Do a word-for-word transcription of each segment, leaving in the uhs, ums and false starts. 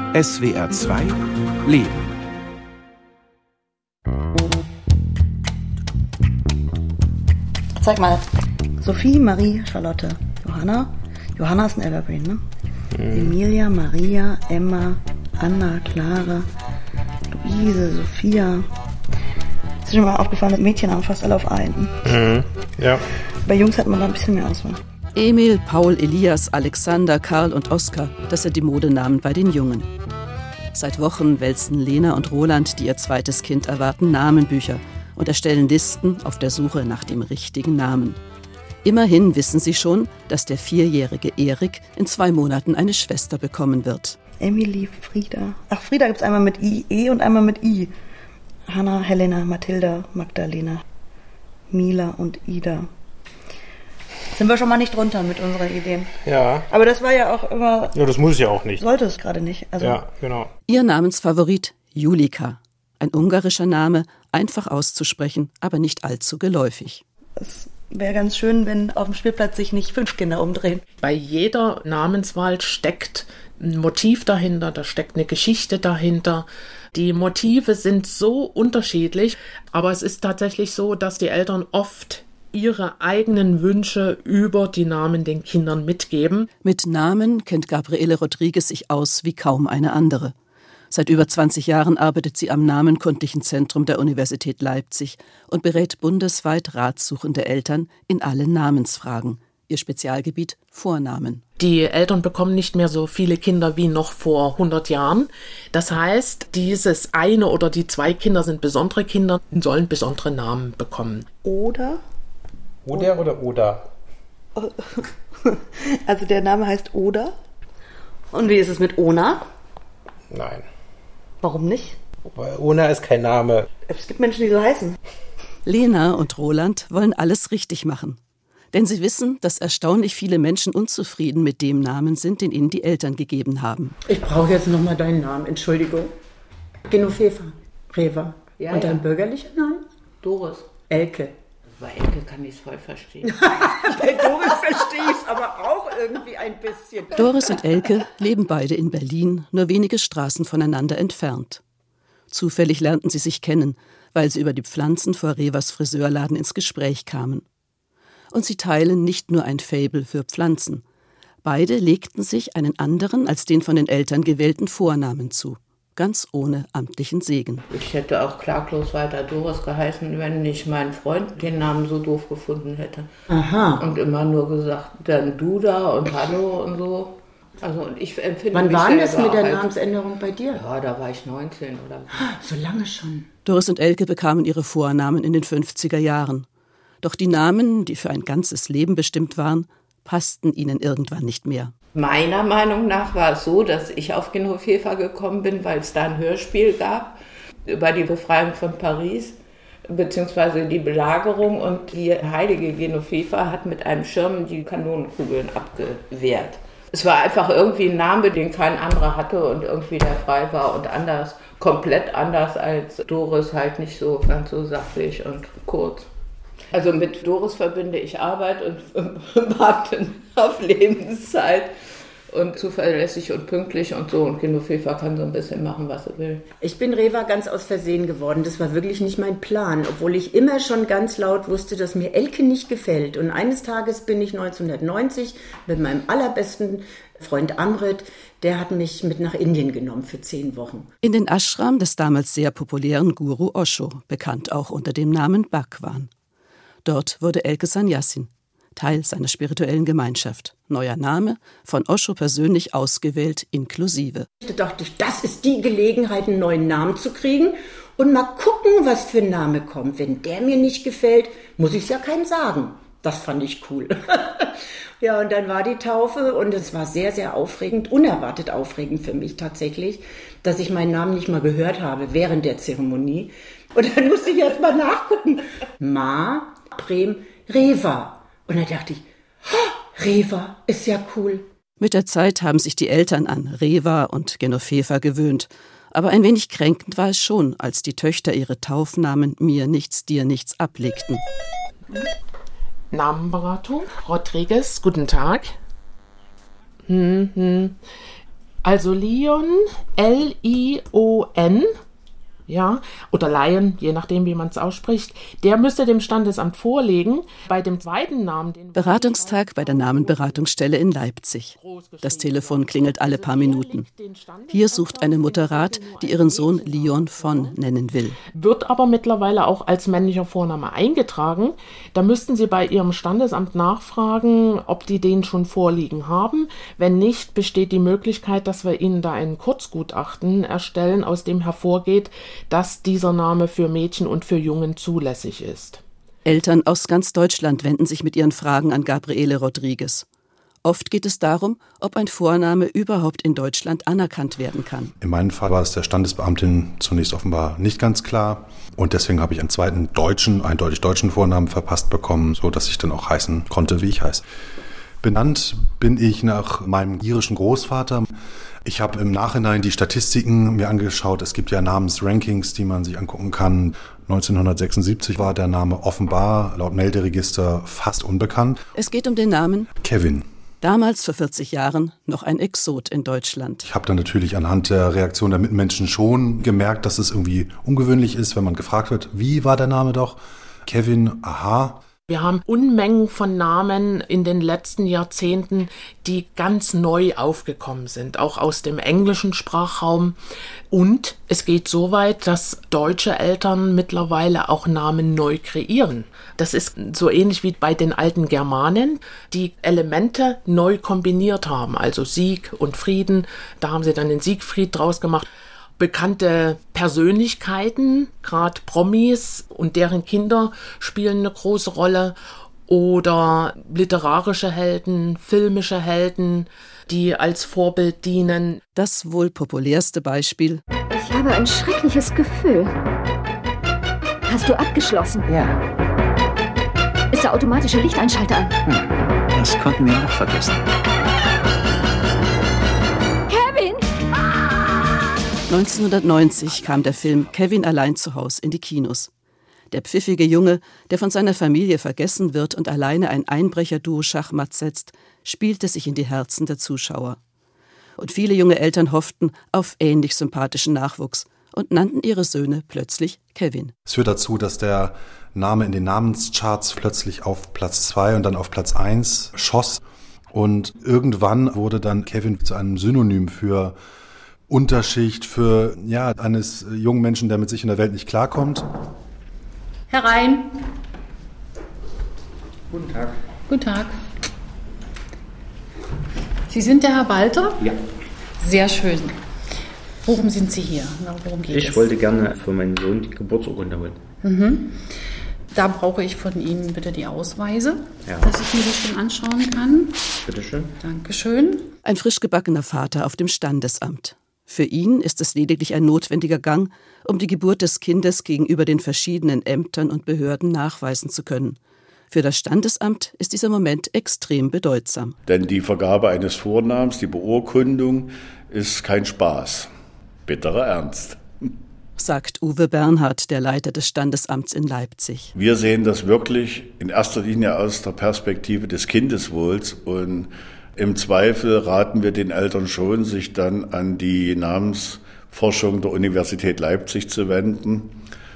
S W R zwei Leben. Zeig mal. Sophie, Marie, Charlotte, Johanna. Johanna ist ein Evergreen, ne? Mhm. Emilia, Maria, Emma, Anna, Clara, Luise, Sophia. Ist schon mal aufgefallen, dass Mädchen haben fast alle auf einen. Mhm. Ja. Bei Jungs hat man da ein bisschen mehr Auswahl. Emil, Paul, Elias, Alexander, Karl und Oskar, das sind die Modenamen bei den Jungen. Seit Wochen wälzen Lena und Roland, die ihr zweites Kind erwarten, Namenbücher und erstellen Listen auf der Suche nach dem richtigen Namen. Immerhin wissen sie schon, dass der vierjährige Erik in zwei Monaten eine Schwester bekommen wird. Emily, Frieda. Ach, Frieda gibt's einmal mit I E und einmal mit I. Hanna, Helena, Mathilda, Magdalena, Mila und Ida. Sind wir schon mal nicht drunter mit unseren Ideen. Ja. Aber das war ja auch immer... Ja, das muss ja auch nicht. Sollte es gerade nicht. Also ja, genau. Ihr Namensfavorit Julika. Ein ungarischer Name, einfach auszusprechen, aber nicht allzu geläufig. Es wäre ganz schön, wenn auf dem Spielplatz sich nicht fünf Kinder umdrehen. Bei jeder Namenswahl steckt ein Motiv dahinter, da steckt eine Geschichte dahinter. Die Motive sind so unterschiedlich, aber es ist tatsächlich so, dass die Eltern oft ihre eigenen Wünsche über die Namen den Kindern mitgeben. Mit Namen kennt Gabriele Rodriguez sich aus wie kaum eine andere. Seit über zwanzig Jahren arbeitet sie am Namenkundlichen Zentrum der Universität Leipzig und berät bundesweit ratsuchende Eltern in allen Namensfragen. Ihr Spezialgebiet Vornamen. Die Eltern bekommen nicht mehr so viele Kinder wie noch vor hundert Jahren. Das heißt, dieses eine oder die zwei Kinder sind besondere Kinder und sollen besondere Namen bekommen. Oder? Oder oder oder? Also der Name heißt Oder. Und wie ist es mit Ona? Nein. Warum nicht? Weil Ona ist kein Name. Es gibt Menschen, die so heißen. Lena und Roland wollen alles richtig machen. Denn sie wissen, dass erstaunlich viele Menschen unzufrieden mit dem Namen sind, den ihnen die Eltern gegeben haben. Ich brauche jetzt nochmal deinen Namen, Entschuldigung. Genoveva, Reva. Ja, und dein ja. bürgerlicher Name? Doris. Elke. Bei Elke kann ich es voll verstehen. Bei Doris verstehe ich es aber auch irgendwie ein bisschen. Doris und Elke leben beide in Berlin, nur wenige Straßen voneinander entfernt. Zufällig lernten sie sich kennen, weil sie über die Pflanzen vor Revas Friseurladen ins Gespräch kamen. Und sie teilen nicht nur ein Faible für Pflanzen. Beide legten sich einen anderen als den von den Eltern gewählten Vornamen zu. Ganz ohne amtlichen Segen. Ich hätte auch klaglos weiter Doris geheißen, wenn nicht mein Freund den Namen so doof gefunden hätte. Aha. Und immer nur gesagt, dann du da und hallo und so. Also und ich empfinde Wann mich war das mit der als, Namensänderung bei dir? Ja, da war ich neunzehn oder so. So lange schon. Doris und Elke bekamen ihre Vornamen in den fünfziger Jahren. Doch die Namen, die für ein ganzes Leben bestimmt waren, passten ihnen irgendwann nicht mehr. Meiner Meinung nach war es so, dass ich auf Genoveva gekommen bin, weil es da ein Hörspiel gab über die Befreiung von Paris, beziehungsweise die Belagerung, und die heilige Genoveva hat mit einem Schirm die Kanonenkugeln abgewehrt. Es war einfach irgendwie ein Name, den kein anderer hatte und irgendwie der frei war und anders, komplett anders als Doris, halt nicht so ganz so sachlich und kurz. Also mit Doris verbinde ich Arbeit und Warten auf Lebenszeit und zuverlässig und pünktlich und so. Und Genoveva kann so ein bisschen machen, was sie will. Ich bin Reva ganz aus Versehen geworden. Das war wirklich nicht mein Plan, obwohl ich immer schon ganz laut wusste, dass mir Elke nicht gefällt. Und eines Tages bin ich neunzehnhundertneunzig mit meinem allerbesten Freund Amrit, der hat mich mit nach Indien genommen für zehn Wochen. In den Ashram des damals sehr populären Guru Osho, bekannt auch unter dem Namen Bhagwan. Dort wurde Elke Sannyasin, Teil seiner spirituellen Gemeinschaft. Neuer Name, von Osho persönlich ausgewählt, inklusive. Da dachte ich, das ist die Gelegenheit, einen neuen Namen zu kriegen und mal gucken, was für ein Name kommt. Wenn der mir nicht gefällt, muss ich es ja keinem sagen. Das fand ich cool. Ja, und dann war die Taufe und es war sehr, sehr aufregend, unerwartet aufregend für mich tatsächlich, dass ich meinen Namen nicht mal gehört habe während der Zeremonie. Und dann musste ich erst mal nachgucken. Ma, Prem, Reva. Und dann dachte ich, oh, Reva ist ja cool. Mit der Zeit haben sich die Eltern an Reva und Genoveva gewöhnt. Aber ein wenig kränkend war es schon, als die Töchter ihre Taufnamen Mir nichts, dir nichts ablegten. Namenberatung, Rodriguez, guten Tag. Hm, hm. Also Lion, L I O N, ja, oder Lion, je nachdem, wie man es ausspricht, der müsste dem Standesamt vorlegen. Bei dem zweiten Namen... Den Beratungstag bei der Namenberatungsstelle in Leipzig. Das Telefon klingelt alle paar Minuten. Hier sucht eine Mutter Rat, die ihren Sohn Lion von nennen will. Wird aber mittlerweile auch als männlicher Vorname eingetragen. Da müssten Sie bei Ihrem Standesamt nachfragen, ob die den schon vorliegen haben. Wenn nicht, besteht die Möglichkeit, dass wir Ihnen da ein Kurzgutachten erstellen, aus dem hervorgeht, dass dieser Name für Mädchen und für Jungen zulässig ist. Eltern aus ganz Deutschland wenden sich mit ihren Fragen an Gabriele Rodriguez. Oft geht es darum, ob ein Vorname überhaupt in Deutschland anerkannt werden kann. In meinem Fall war es der Standesbeamtin zunächst offenbar nicht ganz klar. Und deswegen habe ich einen zweiten deutschen, eindeutig deutschen Vornamen verpasst bekommen, sodass ich dann auch heißen konnte, wie ich heiße. Benannt bin ich nach meinem irischen Großvater. Ich habe im Nachhinein die Statistiken mir angeschaut. Es gibt ja Namensrankings, die man sich angucken kann. neunzehnhundertsechsundsiebzig war der Name offenbar laut Melderegister fast unbekannt. Es geht um den Namen Kevin. Damals, vor vierzig Jahren, noch ein Exot in Deutschland. Ich habe dann natürlich anhand der Reaktion der Mitmenschen schon gemerkt, dass es irgendwie ungewöhnlich ist, wenn man gefragt wird, wie war der Name doch? Kevin, aha. Wir haben Unmengen von Namen in den letzten Jahrzehnten, die ganz neu aufgekommen sind, auch aus dem englischen Sprachraum. Und es geht so weit, dass deutsche Eltern mittlerweile auch Namen neu kreieren. Das ist so ähnlich wie bei den alten Germanen, die Elemente neu kombiniert haben, also Sieg und Frieden. Da haben sie dann den Siegfried draus gemacht. Bekannte Persönlichkeiten, gerade Promis und deren Kinder spielen eine große Rolle, oder literarische Helden, filmische Helden, die als Vorbild dienen. Das wohl populärste Beispiel. Ich habe ein schreckliches Gefühl. Hast du abgeschlossen? Ja. Ist der automatische Lichteinschalter an? Hm, das konnten wir auch vergessen. neunzehnhundertneunzig kam der Film Kevin allein zu Haus in die Kinos. Der pfiffige Junge, der von seiner Familie vergessen wird und alleine ein Einbrecherduo Schachmatt setzt, spielte sich in die Herzen der Zuschauer. Und viele junge Eltern hofften auf ähnlich sympathischen Nachwuchs und nannten ihre Söhne plötzlich Kevin. Es führt dazu, dass der Name in den Namenscharts plötzlich auf Platz zwei und dann auf Platz eins schoss. Und irgendwann wurde dann Kevin zu einem Synonym für Unterschicht, für ja eines jungen Menschen, der mit sich in der Welt nicht klarkommt. Herein. Guten Tag. Guten Tag. Sie sind der Herr Walter? Ja. Sehr schön. Worum sind Sie hier? Worum geht ich es? wollte gerne für meinen Sohn die Geburtsurkunde holen. Mhm. Da brauche ich von Ihnen bitte die Ausweise, ja, dass ich mir das schon anschauen kann. Bitte schön. Dankeschön. Ein frisch gebackener Vater auf dem Standesamt. Für ihn ist es lediglich ein notwendiger Gang, um die Geburt des Kindes gegenüber den verschiedenen Ämtern und Behörden nachweisen zu können. Für das Standesamt ist dieser Moment extrem bedeutsam. Denn die Vergabe eines Vornamens, die Beurkundung, ist kein Spaß. Bitterer Ernst. Sagt Uwe Bernhard, der Leiter des Standesamts in Leipzig. Wir sehen das wirklich in erster Linie aus der Perspektive des Kindeswohls und im Zweifel raten wir den Eltern schon, sich dann an die Namensforschung der Universität Leipzig zu wenden,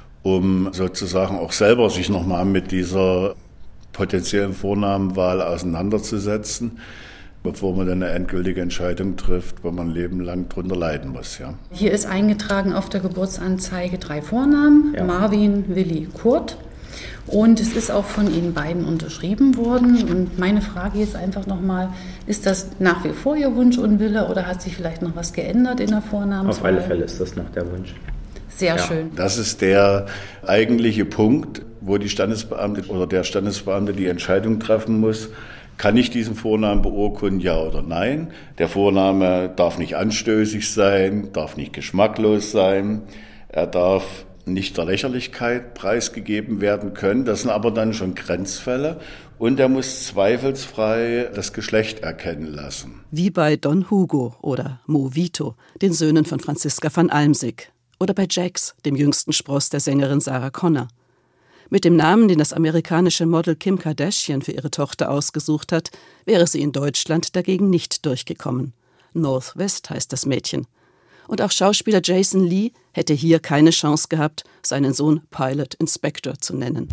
um sozusagen auch selber sich nochmal mit dieser potenziellen Vornamenwahl auseinanderzusetzen, bevor man dann eine endgültige Entscheidung trifft, wo man ein Leben lang drunter leiden muss. Ja. Hier ist eingetragen auf der Geburtsanzeige drei Vornamen, ja. Marvin, Willi, Kurt. Und es ist auch von Ihnen beiden unterschrieben worden. Und meine Frage ist einfach nochmal, ist das nach wie vor Ihr Wunsch und Wille oder hat sich vielleicht noch was geändert in der Vornamenswahl? Auf alle Fälle ist das noch der Wunsch. Sehr ja. schön. Das ist der eigentliche Punkt, wo die Standesbeamte oder der Standesbeamte die Entscheidung treffen muss. Kann ich diesen Vornamen beurkunden, ja oder nein? Der Vorname darf nicht anstößig sein, darf nicht geschmacklos sein. Er darf nicht der Lächerlichkeit preisgegeben werden können. Das sind aber dann schon Grenzfälle. Und er muss zweifelsfrei das Geschlecht erkennen lassen. Wie bei Don Hugo oder Mo Vito, den Söhnen von Franziska van Almsick. Oder bei Jax, dem jüngsten Spross der Sängerin Sarah Connor. Mit dem Namen, den das amerikanische Model Kim Kardashian für ihre Tochter ausgesucht hat, wäre sie in Deutschland dagegen nicht durchgekommen. Northwest heißt das Mädchen. Und auch Schauspieler Jason Lee hätte hier keine Chance gehabt, seinen Sohn Pilot Inspector zu nennen.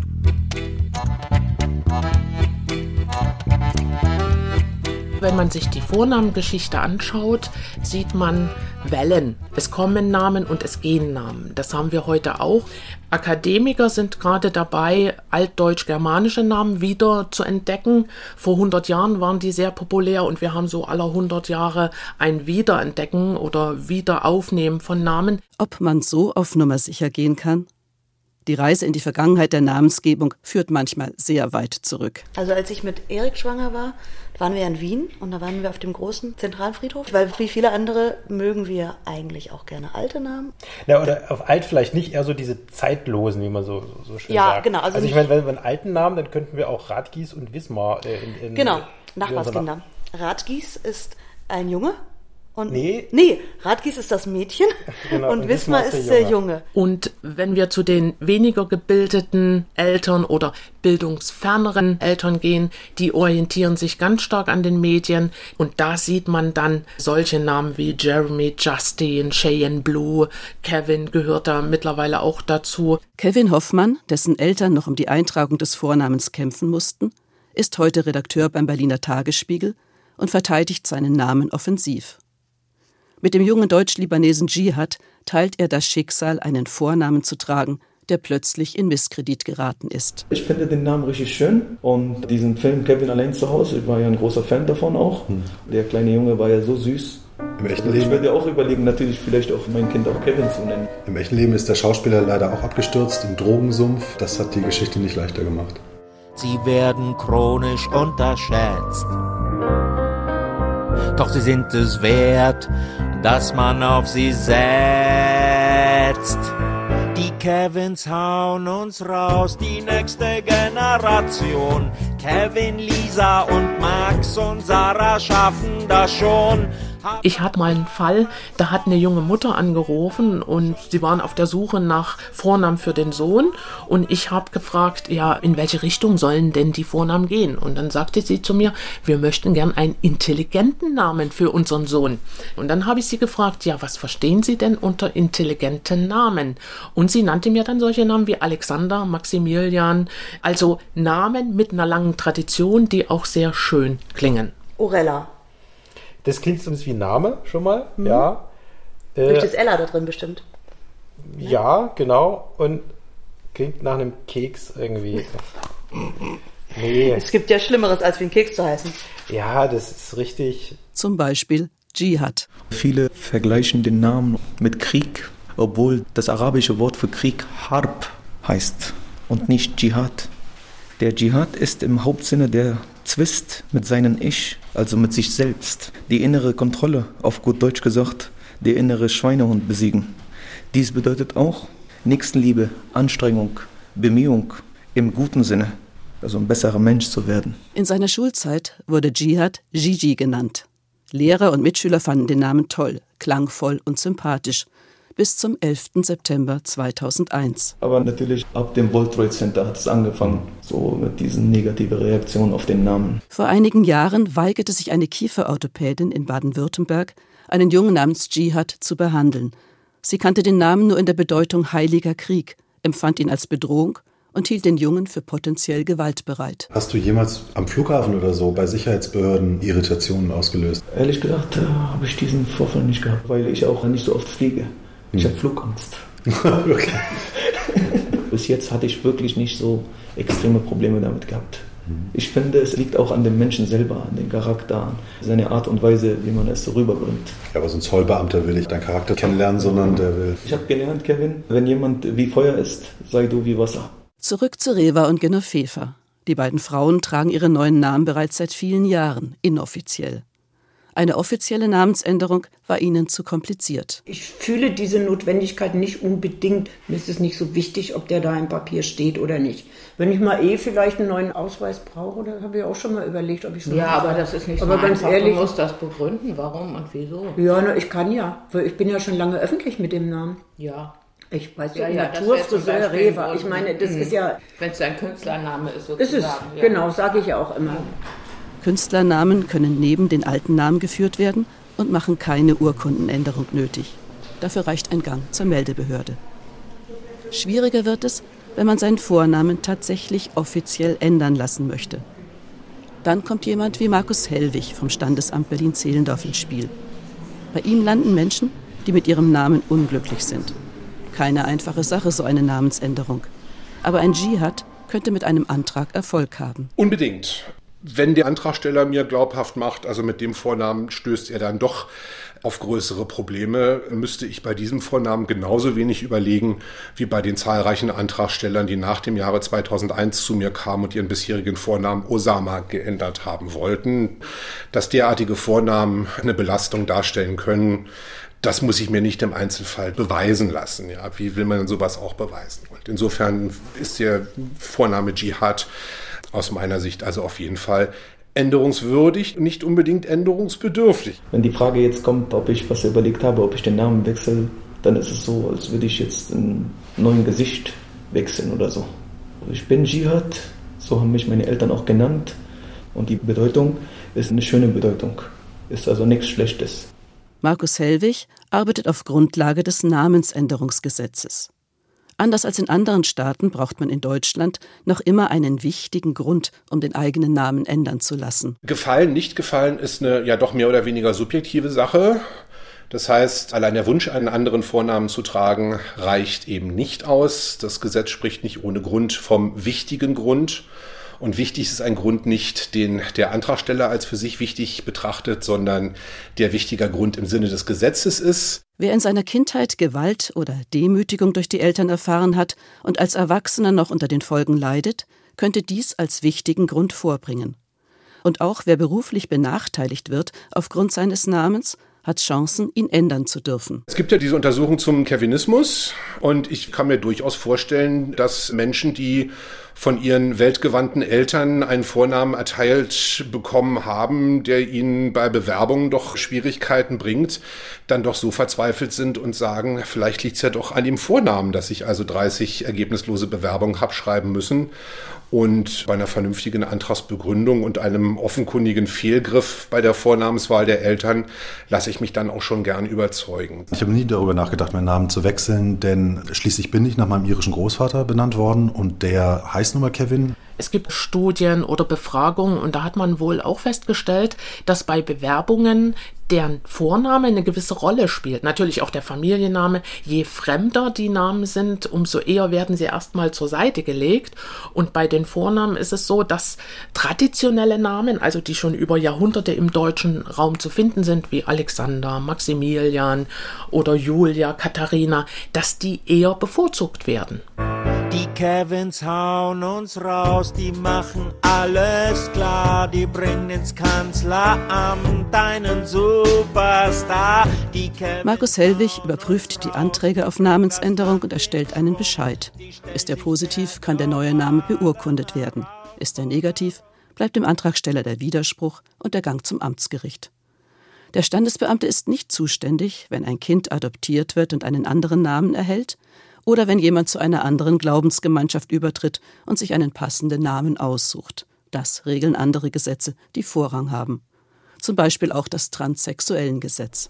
Wenn man sich die Vornamengeschichte anschaut, sieht man Wellen. Es kommen Namen und es gehen Namen. Das haben wir heute auch. Akademiker sind gerade dabei, altdeutsch-germanische Namen wieder zu entdecken. Vor hundert Jahren waren die sehr populär und wir haben so alle hundert Jahre ein Wiederentdecken oder Wiederaufnehmen von Namen. Ob man so auf Nummer sicher gehen kann? Die Reise in die Vergangenheit der Namensgebung führt manchmal sehr weit zurück. Also als ich mit Erik schwanger war, waren wir in Wien und da waren wir auf dem großen Zentralfriedhof, weil wie viele andere mögen wir eigentlich auch gerne alte Namen. Ja, oder auf alt vielleicht nicht, eher so diese zeitlosen, wie man so, so schön ja, sagt. Ja, genau. Also, also ich meine, wenn wir einen alten Namen, dann könnten wir auch Radgis und Wismar äh, in, in Genau, Nachbarskinder. Radgis ist ein Junge. Und nee. nee, Radgis ist das Mädchen genau, und, und Wismar ist der Junge. Junge. Und wenn wir zu den weniger gebildeten Eltern oder bildungsferneren Eltern gehen, die orientieren sich ganz stark an den Medien. Und da sieht man dann solche Namen wie Jeremy, Justin, Cheyenne Blue, Kevin gehört da mittlerweile auch dazu. Kevin Hoffmann, dessen Eltern noch um die Eintragung des Vornamens kämpfen mussten, ist heute Redakteur beim Berliner Tagesspiegel und verteidigt seinen Namen offensiv. Mit dem jungen Deutsch-Libanesen Dschihad teilt er das Schicksal, einen Vornamen zu tragen, der plötzlich in Misskredit geraten ist. Ich finde den Namen richtig schön und diesen Film Kevin allein zu Hause, ich war ja ein großer Fan davon auch. Hm. Der kleine Junge war ja so süß. Im echten also Leben? Ich würde auch überlegen, natürlich vielleicht auch mein Kind auch Kevin zu nennen. Im echten Leben ist der Schauspieler leider auch abgestürzt im Drogensumpf. Das hat die Geschichte nicht leichter gemacht. Sie werden chronisch unterschätzt. Doch sie sind es wert, dass man auf sie setzt. Die Kevins hauen uns raus, die nächste Generation. Kevin, Lisa und Max und Sarah schaffen das schon. Ich hatte mal einen Fall, da hat eine junge Mutter angerufen und sie waren auf der Suche nach Vornamen für den Sohn und ich habe gefragt, ja, in welche Richtung sollen denn die Vornamen gehen? Und dann sagte sie zu mir, wir möchten gern einen intelligenten Namen für unseren Sohn. Und dann habe ich sie gefragt, ja, was verstehen Sie denn unter intelligenten Namen? Und sie nannte mir dann solche Namen wie Alexander, Maximilian, also Namen mit einer langen Tradition, die auch sehr schön klingen. Orella. Das klingt zumindest wie ein Name schon mal, mhm. ja. Äh, Durch das Ella da drin bestimmt. Ja, genau. Und klingt nach einem Keks irgendwie. Nee. Es gibt ja Schlimmeres, als wie ein Keks zu heißen. Ja, das ist richtig. Zum Beispiel Dschihad. Viele vergleichen den Namen mit Krieg, obwohl das arabische Wort für Krieg Harb heißt und nicht Dschihad. Der Dschihad ist im Hauptsinne der Zwist mit seinem Ich, also mit sich selbst. Die innere Kontrolle, auf gut Deutsch gesagt, der innere Schweinehund besiegen. Dies bedeutet auch Nächstenliebe, Anstrengung, Bemühung im guten Sinne, also ein besserer Mensch zu werden. In seiner Schulzeit wurde Dschihad Gigi genannt. Lehrer und Mitschüler fanden den Namen toll, klangvoll und sympathisch. Bis zum elften September zweitausendeins. Aber natürlich ab dem World Trade Center hat es angefangen, so mit diesen negativen Reaktionen auf den Namen. Vor einigen Jahren weigerte sich eine Kieferorthopädin in Baden-Württemberg, einen Jungen namens Dschihad zu behandeln. Sie kannte den Namen nur in der Bedeutung Heiliger Krieg, empfand ihn als Bedrohung und hielt den Jungen für potenziell gewaltbereit. Hast du jemals am Flughafen oder so bei Sicherheitsbehörden Irritationen ausgelöst? Ehrlich gesagt äh, habe ich diesen Vorfall nicht gehabt, weil ich auch nicht so oft fliege. Ich habe Flugangst. Okay. Bis jetzt hatte ich wirklich nicht so extreme Probleme damit gehabt. Ich finde, es liegt auch an dem Menschen selber, an dem Charakter, an seine Art und Weise, wie man es so rüberbringt. Ja, aber so ein Zollbeamter will nicht deinen Charakter kennenlernen, sondern der will... Ich habe gelernt, Kevin, wenn jemand wie Feuer ist, sei du wie Wasser. Zurück zu Rewa und Genoveva. Die beiden Frauen tragen ihre neuen Namen bereits seit vielen Jahren, inoffiziell. Eine offizielle Namensänderung war ihnen zu kompliziert. Ich fühle diese Notwendigkeit nicht unbedingt. Mir ist es nicht so wichtig, ob der da im Papier steht oder nicht. Wenn ich mal eh vielleicht einen neuen Ausweis brauche, da habe ich auch schon mal überlegt, ob ich so. Ja, aber das ist nicht aber so ganz einfach. Ehrlich, du musst das begründen, warum und wieso. Ja, na, ich kann ja, weil ich bin ja schon lange öffentlich mit dem Namen. Ja. Ich weiß ja, ja, ja Naturfriseur, Rewa. Ich meine, das mhm. ist ja... Wenn es dein Künstlername ist, sozusagen. Ist es, ja. genau, sage ich ja auch immer. Künstlernamen können neben den alten Namen geführt werden, und machen keine Urkundenänderung nötig. Dafür reicht ein Gang zur Meldebehörde. Schwieriger wird es, wenn man seinen Vornamen tatsächlich offiziell ändern lassen möchte. Dann kommt jemand wie Markus Hellwig vom Standesamt Berlin-Zehlendorf ins Spiel. Bei ihm landen Menschen, die mit ihrem Namen unglücklich sind. Keine einfache Sache, so eine Namensänderung. Aber ein Dschihad könnte mit einem Antrag Erfolg haben. Unbedingt. Wenn der Antragsteller mir glaubhaft macht, also mit dem Vornamen stößt er dann doch auf größere Probleme, müsste ich bei diesem Vornamen genauso wenig überlegen wie bei den zahlreichen Antragstellern, die nach dem Jahre zweitausendeins zu mir kamen und ihren bisherigen Vornamen Osama geändert haben wollten. Dass derartige Vornamen eine Belastung darstellen können, das muss ich mir nicht im Einzelfall beweisen lassen. Ja, wie will man denn sowas auch beweisen? Und insofern ist der Vorname Dschihad aus meiner Sicht also auf jeden Fall änderungswürdig, nicht unbedingt änderungsbedürftig. Wenn die Frage jetzt kommt, ob ich was überlegt habe, ob ich den Namen wechsle, dann ist es so, als würde ich jetzt ein neues Gesicht wechseln oder so. Ich bin Dschihad, so haben mich meine Eltern auch genannt. Und die Bedeutung ist eine schöne Bedeutung, ist also nichts Schlechtes. Markus Hellwig arbeitet auf Grundlage des Namensänderungsgesetzes. Anders als in anderen Staaten braucht man in Deutschland noch immer einen wichtigen Grund, um den eigenen Namen ändern zu lassen. Gefallen, nicht gefallen ist eine ja doch mehr oder weniger subjektive Sache. Das heißt, allein der Wunsch, einen anderen Vornamen zu tragen, reicht eben nicht aus. Das Gesetz spricht nicht ohne Grund vom wichtigen Grund. Und wichtig ist ein Grund nicht, den der Antragsteller als für sich wichtig betrachtet, sondern der wichtiger Grund im Sinne des Gesetzes ist. Wer in seiner Kindheit Gewalt oder Demütigung durch die Eltern erfahren hat und als Erwachsener noch unter den Folgen leidet, könnte dies als wichtigen Grund vorbringen. Und auch wer beruflich benachteiligt wird aufgrund seines Namens, hat Chancen, ihn ändern zu dürfen. Es gibt ja diese Untersuchung zum Calvinismus und ich kann mir durchaus vorstellen, dass Menschen, die von ihren weltgewandten Eltern einen Vornamen erteilt bekommen haben, der ihnen bei Bewerbungen doch Schwierigkeiten bringt, dann doch so verzweifelt sind und sagen, vielleicht liegt es ja doch an dem Vornamen, dass ich also dreißig ergebnislose Bewerbungen habe schreiben müssen. Und bei einer vernünftigen Antragsbegründung und einem offenkundigen Fehlgriff bei der Vornamenswahl der Eltern lasse ich mich dann auch schon gern überzeugen. Ich habe nie darüber nachgedacht, meinen Namen zu wechseln, denn schließlich bin ich nach meinem irischen Großvater benannt worden und der heißt nun mal Kevin. Es gibt Studien oder Befragungen und da hat man wohl auch festgestellt, dass bei Bewerbungen deren Vorname eine gewisse Rolle spielt. Natürlich auch der Familienname. Je fremder die Namen sind, umso eher werden sie erstmal zur Seite gelegt. Und bei den Vornamen ist es so, dass traditionelle Namen, also die schon über Jahrhunderte im deutschen Raum zu finden sind, wie Alexander, Maximilian oder Julia, Katharina, dass die eher bevorzugt werden. Die Kevins hauen uns raus, die machen alles klar, die bringen ins Kanzleramt einen Superstar. Die Markus Hellwig überprüft die Anträge auf Namensänderung und erstellt einen Bescheid. Ist er positiv, kann der neue Name beurkundet werden. Ist er negativ, bleibt dem Antragsteller der Widerspruch und der Gang zum Amtsgericht. Der Standesbeamte ist nicht zuständig, wenn ein Kind adoptiert wird und einen anderen Namen erhält, oder wenn jemand zu einer anderen Glaubensgemeinschaft übertritt und sich einen passenden Namen aussucht. Das regeln andere Gesetze, die Vorrang haben. Zum Beispiel auch das Transsexuellengesetz.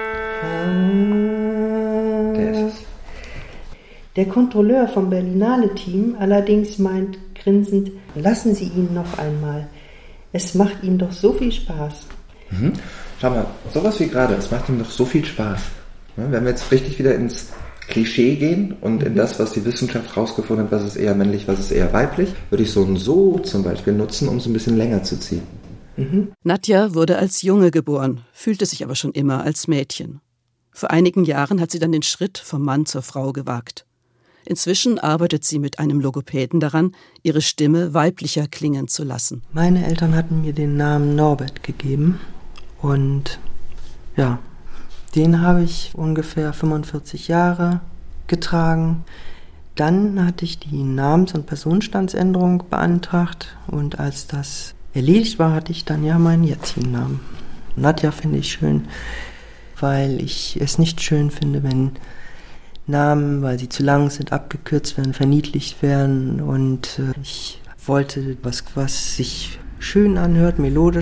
Der ist es. Der Kontrolleur vom Berlinale-Team allerdings meint grinsend, lassen Sie ihn noch einmal. Es macht ihm doch so viel Spaß. Mhm. Schau mal, sowas wie gerade, es macht ihm doch so viel Spaß. Ja, wenn wir jetzt richtig wieder ins Klischee gehen und in das, was die Wissenschaft rausgefunden hat, was ist eher männlich, was ist eher weiblich, würde ich so ein So zum Beispiel nutzen, um es ein bisschen länger zu ziehen. Mhm. Nadja wurde als Junge geboren, fühlte sich aber schon immer als Mädchen. Vor einigen Jahren hat sie dann den Schritt vom Mann zur Frau gewagt. Inzwischen arbeitet sie mit einem Logopäden daran, ihre Stimme weiblicher klingen zu lassen. Meine Eltern hatten mir den Namen Norbert gegeben und ja, den habe ich ungefähr fünfundvierzig Jahre getragen. Dann hatte ich die Namens- und Personenstandsänderung beantragt und als das erledigt war, hatte ich dann ja meinen jetzigen Namen. Nadja finde ich schön, weil ich es nicht schön finde, wenn Namen, weil sie zu lang sind, abgekürzt werden, verniedlicht werden und äh, ich wollte was, was sich schön anhört, melodisch.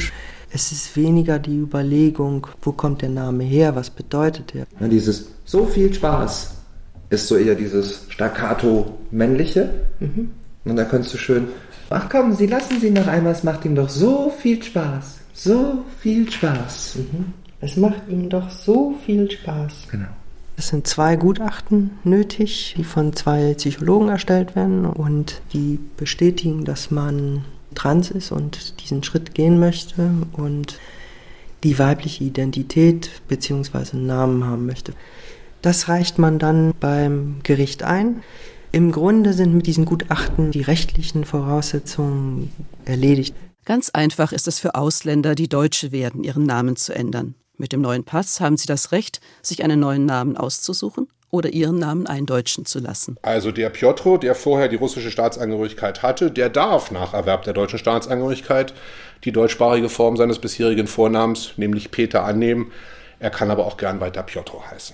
Es ist weniger die Überlegung, wo kommt der Name her, was bedeutet er. Ja, dieses so viel Spaß ist so eher dieses Staccato-männliche. Mhm. Und da kannst du schön, ach komm, Sie lassen Sie noch einmal, es macht ihm doch so viel Spaß. So viel Spaß. Mhm. Es macht ihm doch so viel Spaß. Genau. Es sind zwei Gutachten nötig, die von zwei Psychologen erstellt werden und die bestätigen, dass man trans ist und diesen Schritt gehen möchte und die weibliche Identität bzw. Namen haben möchte. Das reicht man dann beim Gericht ein. Im Grunde sind mit diesen Gutachten die rechtlichen Voraussetzungen erledigt. Ganz einfach ist es für Ausländer, die Deutsche werden, ihren Namen zu ändern. Mit dem neuen Pass haben sie das Recht, sich einen neuen Namen auszusuchen oder ihren Namen eindeutschen zu lassen. Also der Piotr, der vorher die russische Staatsangehörigkeit hatte, der darf nach Erwerb der deutschen Staatsangehörigkeit die deutschsprachige Form seines bisherigen Vornamens, nämlich Peter, annehmen. Er kann aber auch gern weiter Piotr heißen.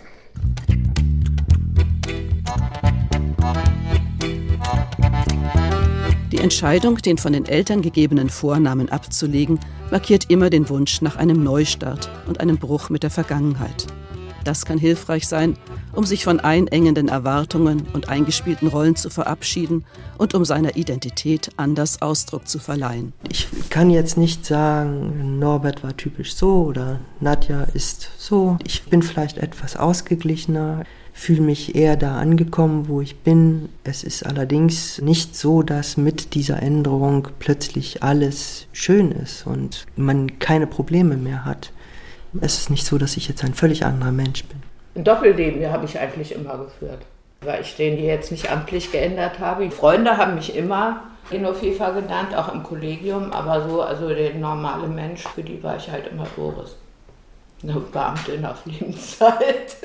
Die Entscheidung, den von den Eltern gegebenen Vornamen abzulegen, markiert immer den Wunsch nach einem Neustart und einem Bruch mit der Vergangenheit. Das kann hilfreich sein, um sich von einengenden Erwartungen und eingespielten Rollen zu verabschieden und um seiner Identität anders Ausdruck zu verleihen. Ich kann jetzt nicht sagen, Norbert war typisch so oder Nadja ist so. Ich bin vielleicht etwas ausgeglichener, fühle mich eher da angekommen, wo ich bin. Es ist allerdings nicht so, dass mit dieser Änderung plötzlich alles schön ist und man keine Probleme mehr hat. Es ist nicht so, dass ich jetzt ein völlig anderer Mensch bin. Ein Doppelleben ja, habe ich eigentlich immer geführt, weil ich den jetzt nicht amtlich geändert habe. Die Freunde haben mich immer Genovefa genannt, auch im Kollegium, aber so, also der normale Mensch, für die war ich halt immer Doris. Eine Beamtin auf Lebenszeit.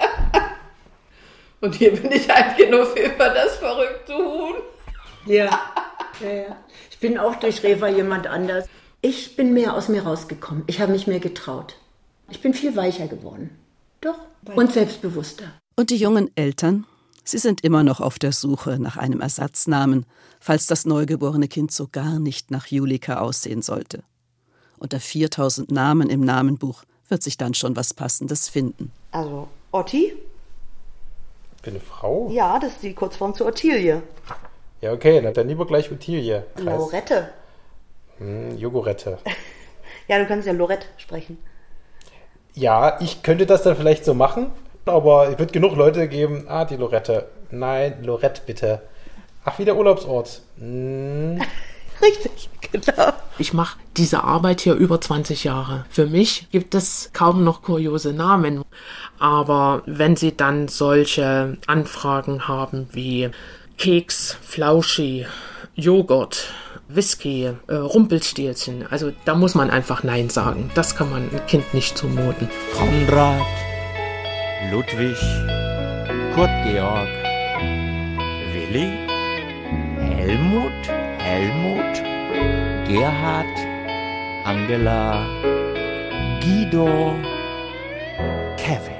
Und hier bin ich halt Genovefa, das verrückte Huhn. Ja, ja, ja. Ich bin auch durch Reva jemand anders. Ich bin mehr aus mir rausgekommen. Ich habe mich mehr getraut. Ich bin viel weicher geworden. Doch. Und selbstbewusster. Und die jungen Eltern? Sie sind immer noch auf der Suche nach einem Ersatznamen, falls das neugeborene Kind so gar nicht nach Julika aussehen sollte. Unter viertausend Namen im Namenbuch wird sich dann schon was Passendes finden. Also, Otti? Für eine Frau? Ja, das ist die Kurzform zu Ottilie. Ja, okay, dann lieber gleich Ottilie. Lorette. Hm, Jogurette. Ja, du kannst ja Lorette sprechen. Ja, ich könnte das dann vielleicht so machen, aber es wird genug Leute geben, ah, die Lorette. Nein, Lorette bitte. Ach, wie der Urlaubsort. Hm. Richtig, genau. Ich mache diese Arbeit hier über zwanzig Jahre. Für mich gibt es kaum noch kuriose Namen. Aber wenn Sie dann solche Anfragen haben wie Keks, Flauschi, Joghurt, Whisky, äh, Rumpelstilzchen, also da muss man einfach Nein sagen. Das kann man einem Kind nicht zumuten. Konrad, Ludwig, Kurt Georg, Willi, Helmut, Helmut, Gerhard, Angela, Guido, Kevin.